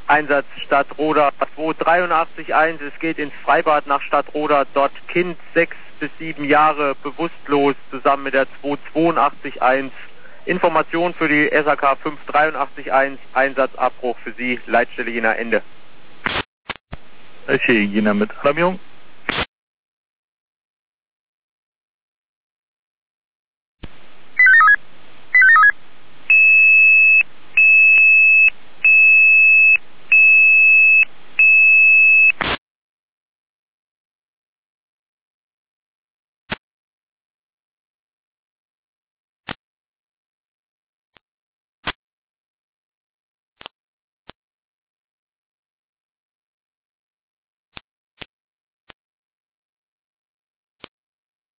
Einsatz Stadtroda 2881, es geht ins Freibad nach Stadtroda, dort Kind 6 bis 7 Jahre bewusstlos, zusammen mit der 2881. Information für die SAK 5881, Einsatzabbruch für Sie, Leitstelle Jena Ende. Okay, Jena mit Alarmierung.